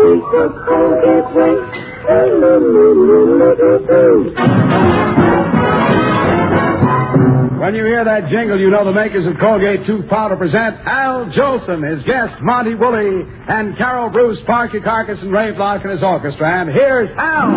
makes a Colgate wink. When you hear that jingle, you know the makers of Colgate Tooth Powder present Al Jolson, his guest Monty Woolley, and Carol Bruce, Parky Carcass, and Ray Block and his orchestra. And here's Al.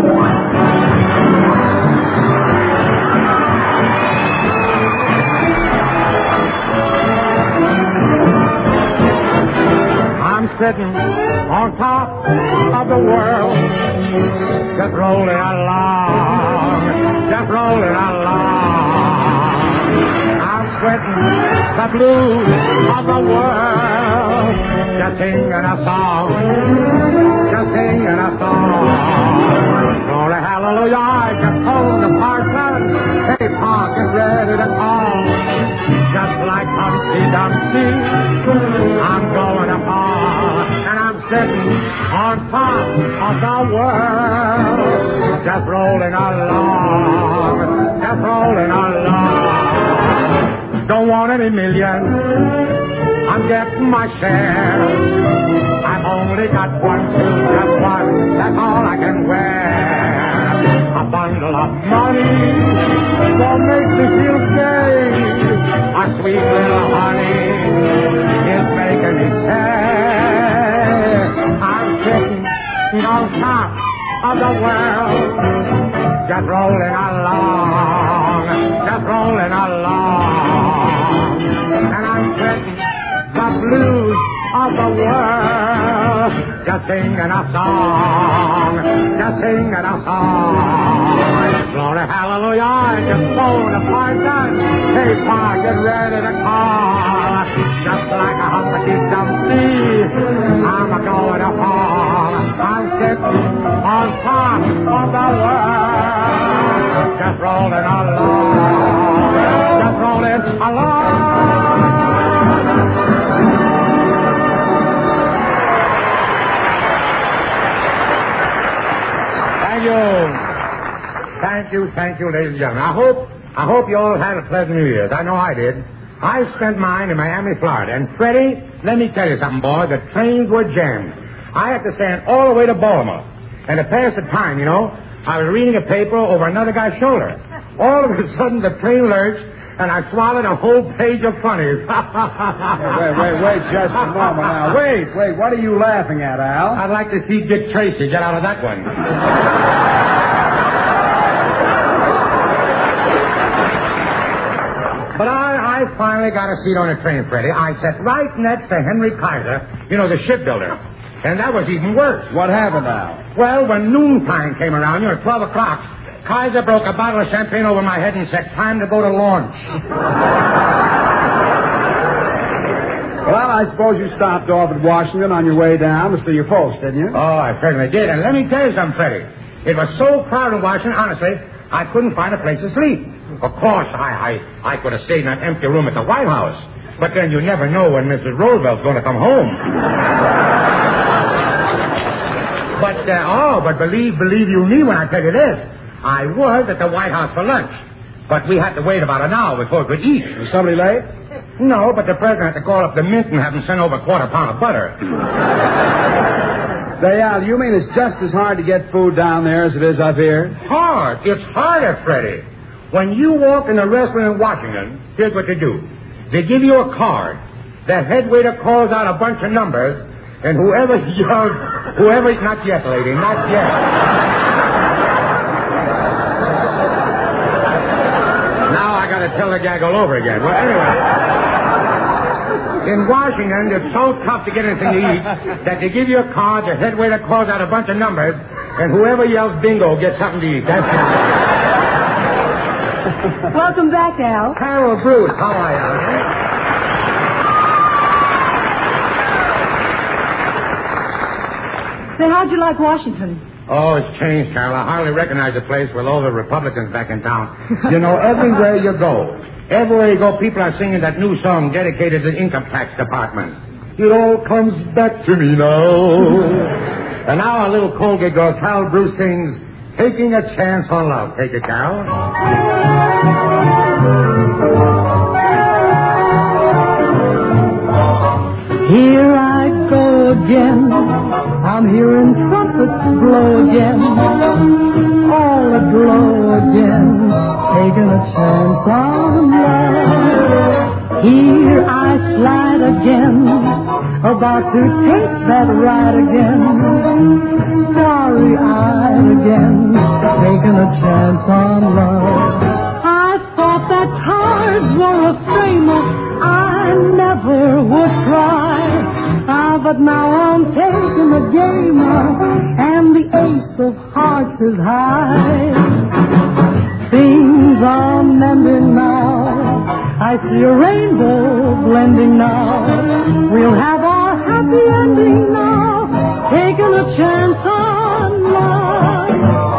I'm sitting on top of the world, just rolling along, just rolling along. I'm sweating the blues of the world, just singing a song, just singing a song. Glory, hallelujah, I just told the parson, hey, Pa, get ready to call. Just like Humpty Dumpty, I'm going to fall, and I'm sitting on top of the world, just rolling along, just rolling along. Don't want any million, I'm getting my share. I've only got one suit, just one, that's all I can wear. A bundle of money that makes me feel gay. A sweet little honey is making me sad. I'm sitting on top of the world, just rolling along, just rolling along. And I'm sitting the blues of the world, just singing a song, just singing a song. Glory, hallelujah, I just phone a parson. Hey, Pa, get ready to call. Just like a Humpty Dumpty, I'm a-going to fall. I'm sitting on top of the world, just rolling along, just rolling along. Thank you, ladies and gentlemen. I hope you all had a pleasant New Year's. I know I did. I spent mine in Miami, Florida. And Freddie, let me tell you something, boy. The trains were jammed. I had to stand all the way to Baltimore. And to pass the time, you know, I was reading a paper over another guy's shoulder. All of a sudden, the train lurched, and I swallowed a whole page of funnies. Wait, just a moment now. Wait, what are you laughing at, Al? I'd like to see Dick Tracy get out of that one. But I finally got a seat on a train, Freddie. I sat right next to Henry Kaiser, you know, the shipbuilder. And that was even worse. What happened, Al? Well, when noontime came around, 12 o'clock, Kaiser broke a bottle of champagne over my head and said, time to go to launch. Well, I suppose you stopped off at Washington on your way down to see your folks, didn't you? Oh, I certainly did. And let me tell you something, Freddie. It was so crowded in Washington, honestly, I couldn't find a place to sleep. Of course, I could have stayed in that empty room at the White House. But then you never know when Mrs. Roosevelt's going to come home. But believe you me when I tell you this. I was at the White House for lunch. But we had to wait about an hour before we could eat. Was somebody late? No, but the president had to call up the mint and have them send over a quarter pound of butter. Say, Al, you mean it's just as hard to get food down there as it is up here? Hard? It's harder, Freddie. When you walk in a restaurant in Washington, here's what they do. They give you a card. The head waiter calls out a bunch of numbers, and whoever yells, not yet, lady, not yet. Now I got to tell the gag all over again. Well, anyway. In Washington, it's so tough to get anything to eat that they give you a card, the head waiter calls out a bunch of numbers, and whoever yells bingo gets something to eat. That's it. Welcome back, Al. Carol Bruce, how are you? Say, how'd you like Washington? Oh, it's changed, Carol. I hardly recognize the place with all the Republicans back in town. You know, everywhere you go, people are singing that new song dedicated to the income tax department. It all comes back to me now. And now our little Colgate girl, Carol Bruce, sings Taking a Chance on Love. Take it, Carol. Here I go again. I'm hearing again, all aglow again, taking a chance on love. Here I slide again, about to take that ride again, starry-eyed again, taking a chance on love. I thought that cards were a famous, I never would cry. But now I'm taking the game, and the ace of hearts is high. Things are mending now, I see a rainbow blending now. We'll have our happy ending now, taking a chance on love.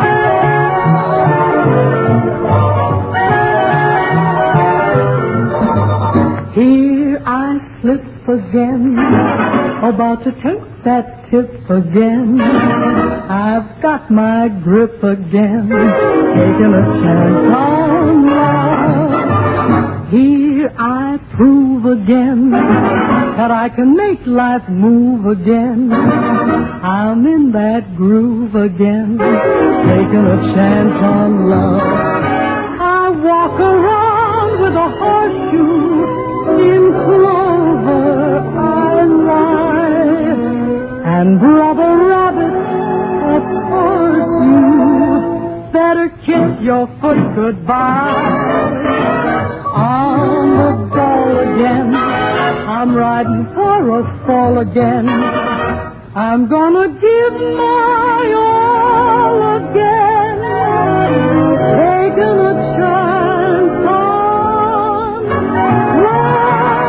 Here I slip again, about to take that tip again. I've got my grip again, taking a chance on love. Here I prove again that I can make life move again. I'm in that groove again, taking a chance on love. I walk around with a horseshoe in clover I lie, and Brother Rabbit, of course you better kiss your foot goodbye. On the ball again, I'm riding for a fall again. I'm gonna give my all again, taking a chance on love.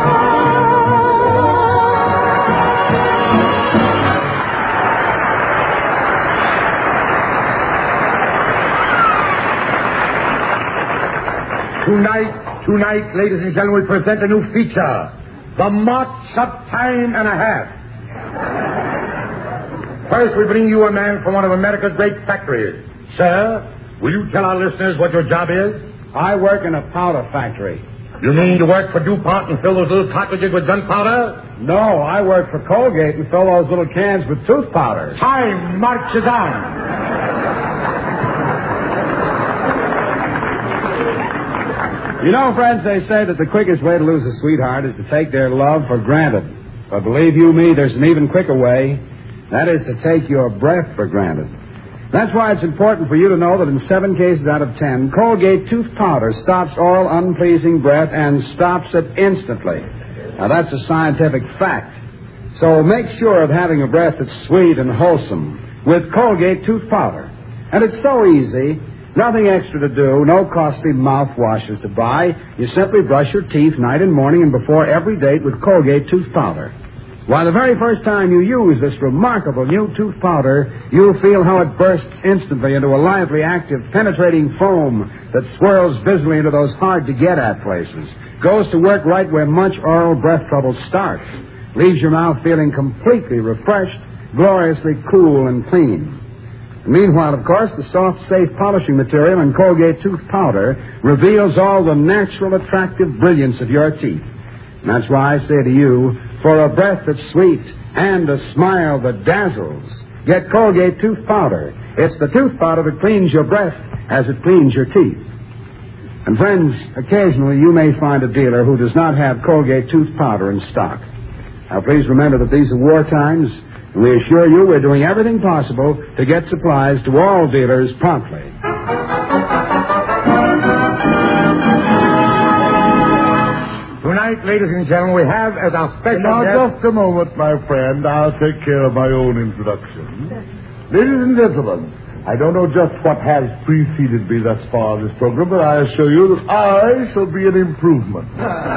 Tonight, ladies and gentlemen, we present a new feature, The March of Time and a Half. First, we bring you a man from one of America's great factories. Sir, will you tell our listeners what your job is? I work in a powder factory. You mean to work for DuPont and fill those little cartridges with gunpowder? No, I work for Colgate and fill those little cans with tooth powder. Time marches on. You know, friends, they say that the quickest way to lose a sweetheart is to take their love for granted. But believe you me, there's an even quicker way. That is to take your breath for granted. That's why it's important for you to know that in 7 cases out of 10, Colgate tooth powder stops all unpleasing breath and stops it instantly. Now, that's a scientific fact. So make sure of having a breath that's sweet and wholesome with Colgate tooth powder. And it's so easy. Nothing extra to do, no costly mouthwashes to buy. You simply brush your teeth night and morning and before every date with Colgate tooth powder. Why, the very first time you use this remarkable new tooth powder, you'll feel how it bursts instantly into a lively, active, penetrating foam that swirls busily into those hard-to-get-at places. Goes to work right where much oral breath trouble starts. Leaves your mouth feeling completely refreshed, gloriously cool and clean. Meanwhile, of course, the soft, safe polishing material in Colgate tooth powder reveals all the natural, attractive brilliance of your teeth. And that's why I say to you, for a breath that's sweet and a smile that dazzles, get Colgate tooth powder. It's the tooth powder that cleans your breath as it cleans your teeth. And friends, occasionally you may find a dealer who does not have Colgate tooth powder in stock. Now, please remember that these are war times. And we assure you we're doing everything possible to get supplies to all dealers promptly. Tonight, ladies and gentlemen, we have as our special Now, guest... just a moment, my friend. I'll take care of my own introduction. Ladies and gentlemen, I don't know just what has preceded me thus far in this program, but I assure you that I shall be an improvement.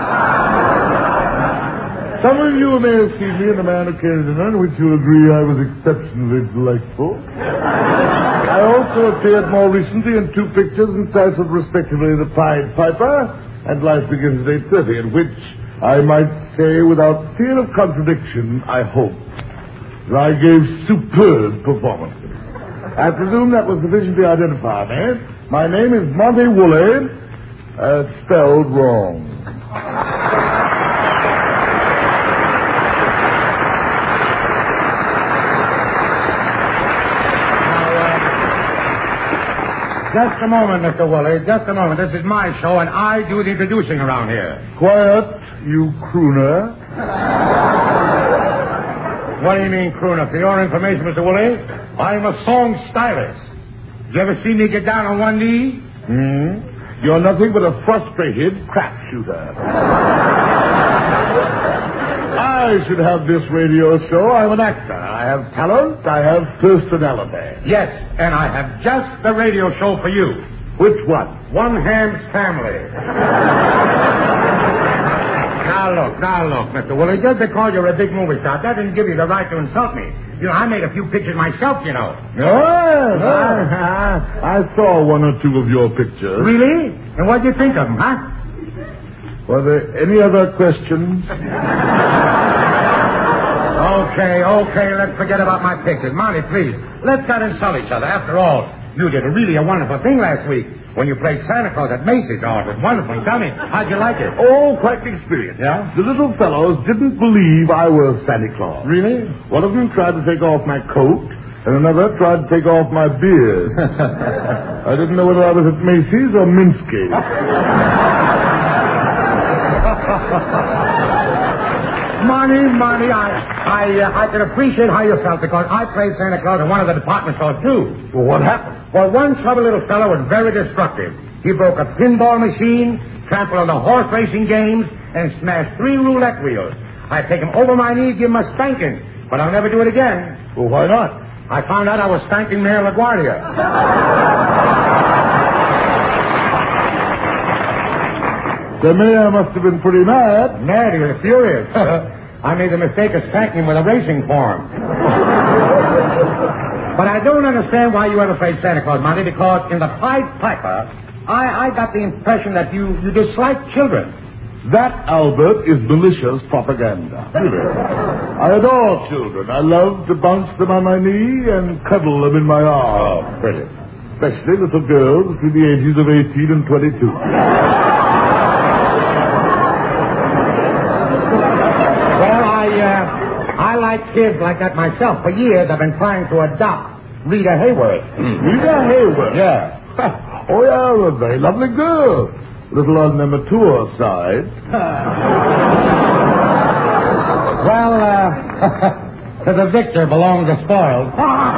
Some of you may have seen me in The Man Who Carried the Nun, which you'll agree I was exceptionally delightful. I also appeared more recently in 2 pictures entitled, respectively, The Pied Piper and Life Begins at 8:30, in which I might say, without fear of contradiction, I hope, that I gave superb performances. I presume that will sufficiently identify me. My name is Monty Woolley, spelled wrong. Just a moment, Mr. Woolley. Just a moment. This is my show, and I do the introducing around here. Quiet, you crooner. What do you mean, crooner? For your information, Mr. Woolley, I'm a song stylist. Did you ever see me get down on one knee? You're nothing but a frustrated crap shooter. I should have this radio show. I'm an actor. I have talent. I have personality. Yes, and I have just the radio show for you. Which one? One Ham's Family. Now look, Mr. Woolley, just because you're a big movie star, that didn't give you the right to insult me. You know, I made a few pictures myself, you know. Yes, I saw one or two of your pictures. Really? And what'd you think of them, huh? Were there any other questions? Okay, let's forget about my pictures. Monty, please, let's not insult each other. After all, you did really a wonderful thing last week when you played Santa Claus at Macy's. Oh, it was wonderful. Tell me, how'd you like it? Oh, quite the experience. Yeah? The little fellows didn't believe I was Santa Claus. Really? One of them tried to take off my coat, and another tried to take off my beard. I didn't know whether I was at Macy's or Minsky's. Monty, I can appreciate how you felt because I played Santa Claus in one of the department stores, too. Well, what happened? Well, one chubby little fellow was very destructive. He broke a pinball machine, trampled on the horse racing games, and smashed 3 roulette wheels. I take him over my knee, give him a spanking, but I'll never do it again. Well, why not? I found out I was spanking Mayor LaGuardia. The mayor must have been pretty mad. Mad, he was furious. I made the mistake of spanking him with a racing form. But I don't understand why you ever played Santa Claus, Monty, because in the Pied Piper, I got the impression that you dislike children. That, Albert, is malicious propaganda. Really. I adore children. I love to bounce them on my knee and cuddle them in my arms. Oh, pretty. Especially little girls between the ages of 18 and 22. I like kids like that myself. For years, I've been trying to adopt Rita Hayworth. Rita Hayworth? Yeah. Oh, yeah, a very lovely girl. A little on the mature side. Well, to the victor belongs the spoiled.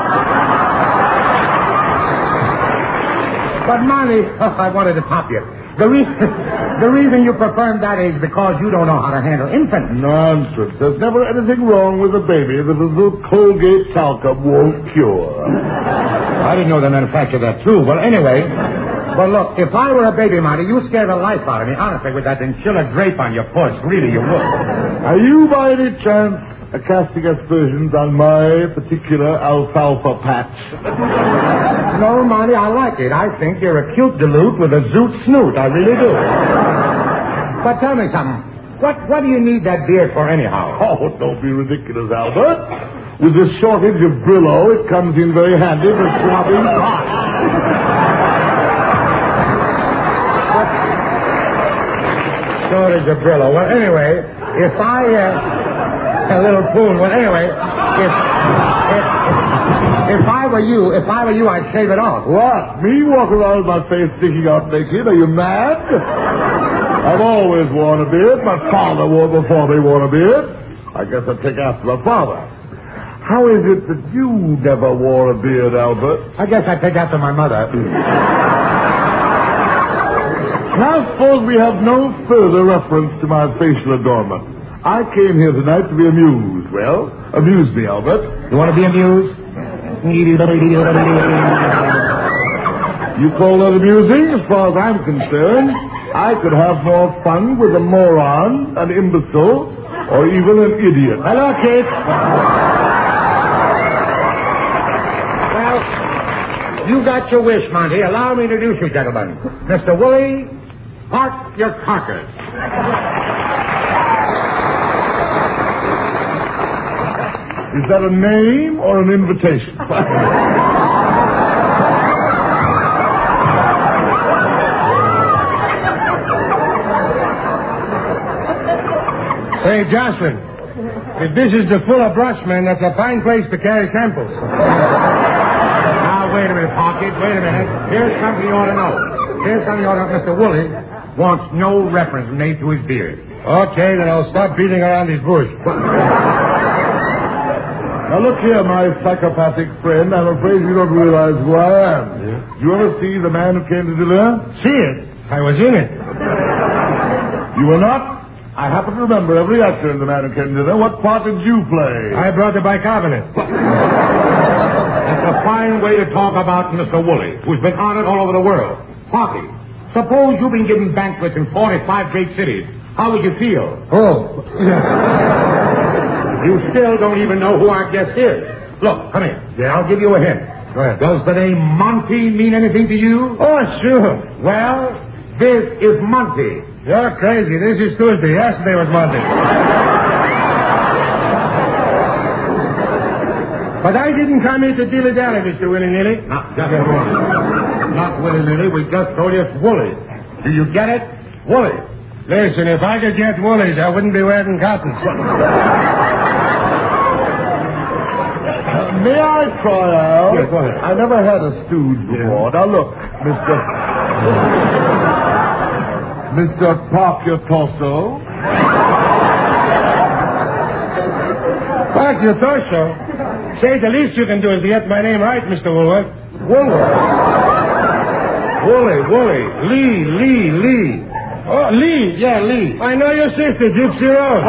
But, Monty, I wanted to pop you. The reason you prefer that is because you don't know how to handle infants. Nonsense. There's never anything wrong with a baby that a little Colgate talcum won't cure. I didn't know they manufactured that, too. Well, anyway, look, if I were a baby, Monty, you scare the life out of me, honestly, with that chinchilla drape on your puss. Really, you would. Are you, by any chance, casting aspersions on my particular alfalfa patch? No, Monty, I like it. I think you're a cute galoot with a zoot snoot. I really do. But tell me something. What do you need that beard for anyhow? Oh, don't be ridiculous, Albert. With this shortage of Brillo, it comes in very handy for swabbing hot. Shortage of Brillo. Well, anyway, if I... a little poon. Well, anyway, if I were you, I'd shave it off. What? Me walk around with my face sticking out naked? Are you mad? I've always worn a beard. My father wore before me wore a beard. I guess I'd take after my father. How is it that you never wore a beard, Albert? I guess I'd take after my mother. Now suppose we have no further reference to my facial adornment. I came here tonight to be amused. Well, amuse me, Albert. You want to be amused? You call that amusing? As far as I'm concerned, I could have more fun with a moron, an imbecile, or even an idiot. Hello, kid. Well, you got your wish, Monty. Allow me to introduce you, gentlemen. Mr. Woolley, park your carcass. Is that a name or an invitation? Hey, Jocelyn, if this is the Fuller Brushman, that's a fine place to carry samples. Now, wait a minute, Pocket. Wait a minute. Here's something you ought to know. Mr. Woolley wants no reference made to his beard. Okay, then I'll stop beating around his bush. Now, look here, my psychopathic friend. I'm afraid you don't realize who I am. Yeah. You ever see The Man Who Came to Dinner? See it? I was in it. You were not? I happen to remember every actor in The Man Who Came to Dinner. What part did you play? I brought the bicarbonate. That's a fine way to talk about Mr. Woolley, who's been honored all over the world. Pocky, suppose you've been giving banquets in 45 great cities. How would you feel? Oh. You still don't even know who our guest is. Look, come here. Yeah, I'll give you a hint. Go ahead. Does the name Monty mean anything to you? Oh, sure. Well, this is Monty. You're crazy. This is Tuesday. Yesterday was Monday. But I didn't come here to dilly-dally, Mr. Willy-nilly. Not just a moment. Not willy-nilly. We just told you it's Woolley. Do you get it? Woolley. Listen, if I could get woolies, I wouldn't be wearing cotton. May I try out? Yes, go ahead. I never had a stooge before. Now, look, Mr. Park Your Torso. Park your torso. Say, the least you can do is to get my name right, Mr. Woolworth. Woolley. Lee. Oh, Lee. Yeah, Lee. I know your sister, Gypsy Rose.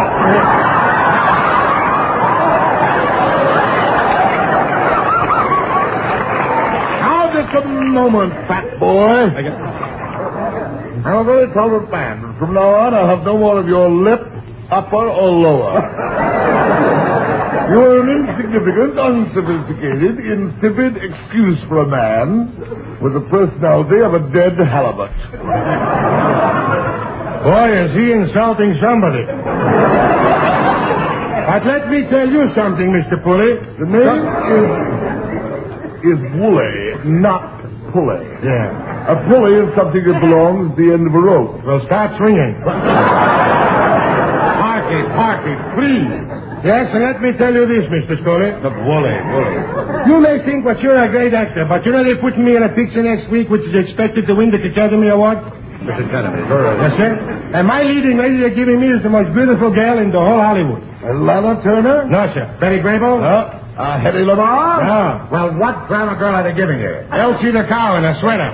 Now, just a moment, fat boy. I'm a very tolerant man, but from now on, I'll have no more of your lip, upper or lower. You are an insignificant, unsophisticated, insipid excuse for a man with the personality of a dead halibut. Boy, is he insulting somebody. But let me tell you something, Mr. Pulley. The name is Woolley, not Pulley. Yeah. A pulley is something that belongs at the end of a rope. Well, start swinging. Parky, please. Yes, and let me tell you this, Mr. Scully. Woolley. You may think that you're a great actor, but you know they're putting me in a picture next week which is expected to win the Academy Award? Mr. Academy. Yes, sir. And my leading lady they're giving me is the most beautiful girl in the whole Hollywood. Lana Turner? No, sir. Betty Grable? No. Hedy Lamarr? No. Well, what drama girl are they giving you? Elsie the cow in a sweater.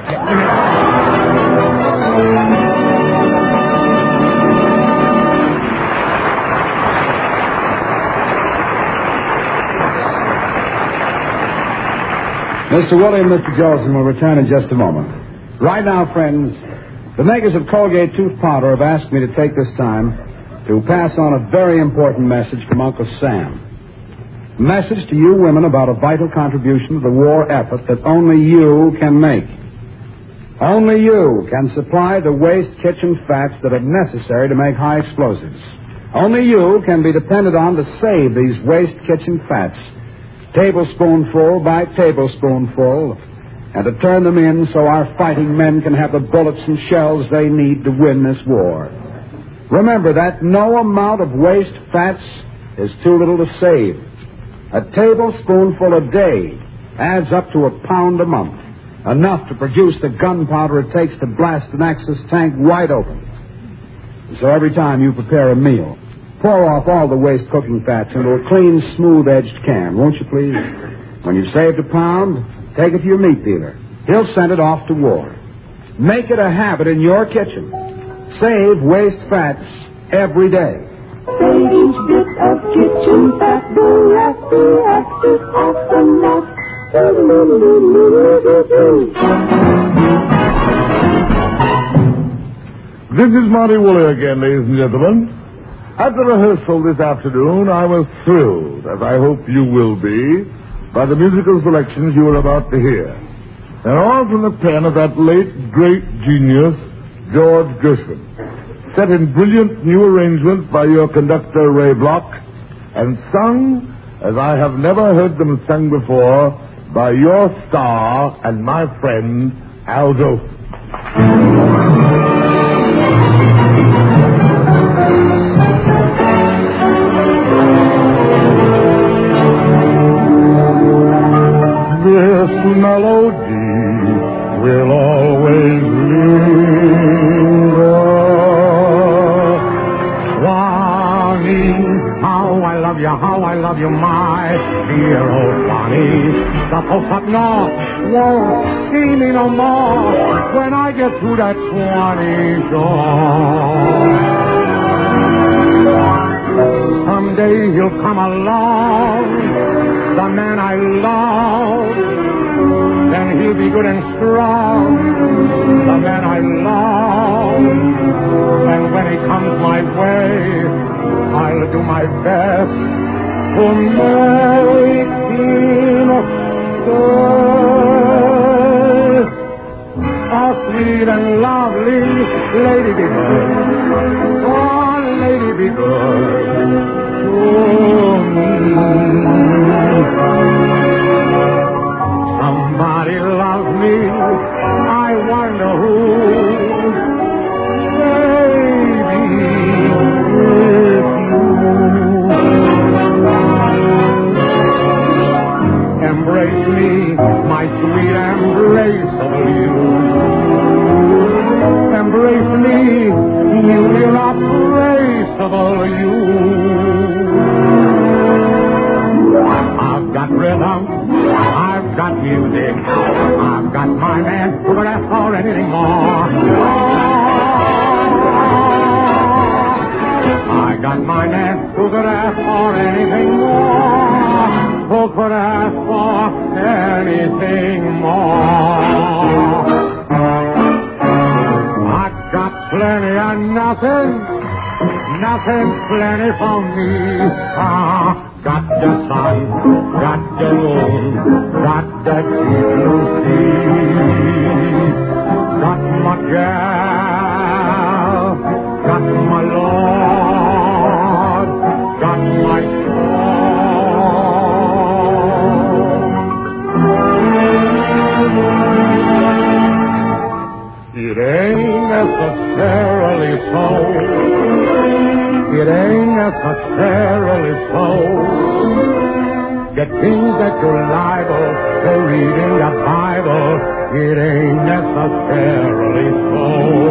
Mr. Woolley and Mr. Jolson will return in just a moment. Right now, friends, the makers of Colgate Tooth Powder have asked me to take this time to pass on a very important message from Uncle Sam. A message to you women about a vital contribution to the war effort that only you can make. Only you can supply the waste kitchen fats that are necessary to make high explosives. Only you can be depended on to save these waste kitchen fats, tablespoonful by tablespoonful, and to turn them in so our fighting men can have the bullets and shells they need to win this war. Remember that no amount of waste fats is too little to save. A tablespoonful a day adds up to a pound a month, enough to produce the gunpowder it takes to blast an Axis tank wide open. And so every time you prepare a meal, pour off all the waste cooking fats into a clean, smooth-edged can, won't you please? When you've saved a pound, take it to your meat dealer. He'll send it off to war. Make it a habit in your kitchen. Save waste fats every day. Save each bit of kitchen fat, the rest the Axis astronaut. This is Monty Woolley again, ladies and gentlemen. At the rehearsal this afternoon, I was thrilled, as I hope you will be, by the musical selections you are about to hear. They're all from the pen of that late, great genius, George Gershwin, set in brilliant new arrangements by your conductor, Ray Bloch, and sung, as I have never heard them sung before, by your star and my friend, Al Jolson. This mellow won't see me no more when I get through that 20 door. Someday he'll come along, the man I love, then he'll be good and strong, the man I love. And when he comes my way, I'll do my best to make him stay. Oh, sweet and lovely lady be good. Oh, lady be good to me. Somebody loves me, I wonder who. Baby, it's you. Embrace me, my sweet embraceable you. Embrace me, you irreplaceable you. I've got rhythm, I've got music, I've got my man who could ask for anything more. I got my man who could ask for anything more. Who could ask for anything more? I got plenty of nothing's plenty for me. Got the sun, got the moon, got the deep blue sea. Got my gal, got my Lord, got my It ain't necessarily so. It ain't necessarily so. The things that you're liable to read in the Bible, it ain't necessarily so.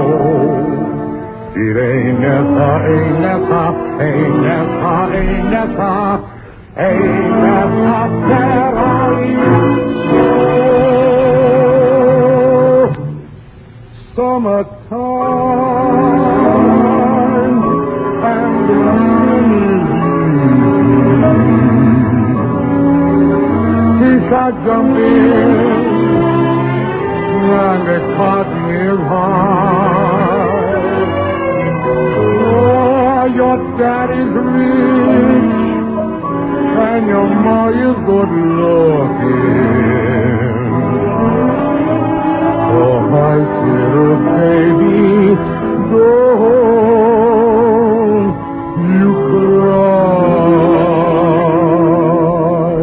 It ain't necessarily so. Summertime and fish are jumping and they caught me hard. Oh, your daddy's rich and your ma is good looking. Oh, my little baby, don't you cry.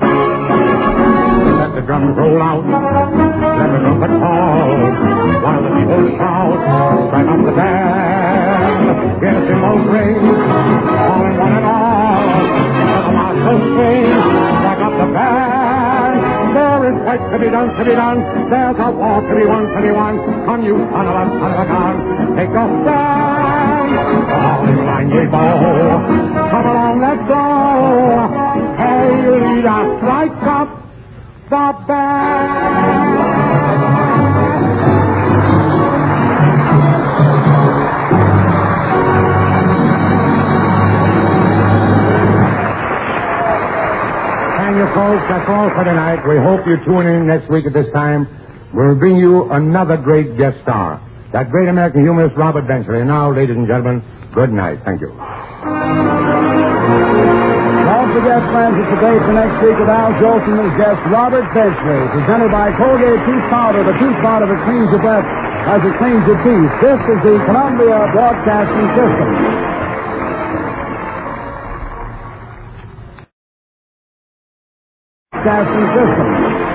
Let the drums roll out, let the trumpet call, while the people shout, strike up the band. Hear the cymbals ring, calling one and all, let the marshals sing, strike up the band. There is work to be done, there's a war to be won, Come you son of a gun, take your stand. All in line ye bow, come along, let's go. Hey, leader, strike up the band. Folks, that's all for tonight. We hope you tune in next week at this time. We'll bring you another great guest star, that great American humorist Robert Benchley. And now, ladies and gentlemen, good night. Thank you. Don't forget, friends, it's the day for next week with Al Jolson as guest Robert Benchley, presented by Colgate Tooth Powder, the tooth powder that cleans your breath as it cleans your teeth. This is the Columbia Broadcasting System. Broadcasting System.